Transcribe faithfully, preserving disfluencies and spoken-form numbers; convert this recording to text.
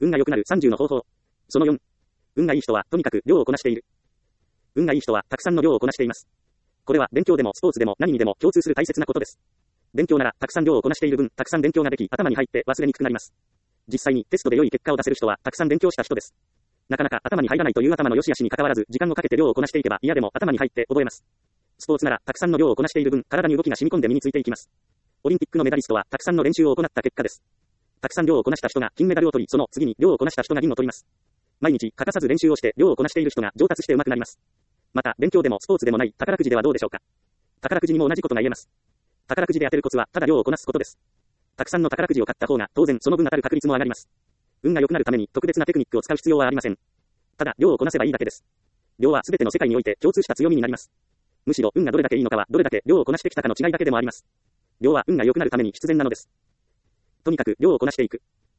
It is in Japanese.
運が良くなるさんじゅうの方法。そのよん。運がいい人は、とにかく量をこなしている。運がいい人は、たくさんの量をこなしています。これは、勉強でもスポーツでも何にでも共通する大切なことです。勉強なら、たくさん量をこなしている分、たくさん勉強ができ、頭に入って忘れにくくなります。実際に、テストで良い結果を出せる人は、たくさん勉強した人です。なかなか頭に入らないという頭の良し悪しに関わらず、時間をかけて量をこなしていけば、嫌でも頭に入って覚えます。スポーツなら、たくさんの量をこなしている分、体に動きが染み込んで身についていきます。オリンピックのメダリストは、たくさんの練習を行った結果です。たくさん量をこなした人が金メダルを取り、その次に量をこなした人が銀を取ります。毎日欠かさず練習をして量をこなしている人が上達して上手くなります。また、勉強でもスポーツでもない宝くじではどうでしょうか。宝くじにも同じことが言えます。宝くじで当てるコツは、ただ量をこなすことです。たくさんの宝くじを買った方が、当然その分当たる確率も上がります。運が良くなるために特別なテクニックを使う必要はありません。ただ、量をこなせばいいだけです。量は全ての世界において共通した強みになります。むしろ運がどれだけいいのかは、どれだけ量をこなしてきたかの違いだけでもあります。量は運が良くなるために必然なのです。とにかく量をこなしていく。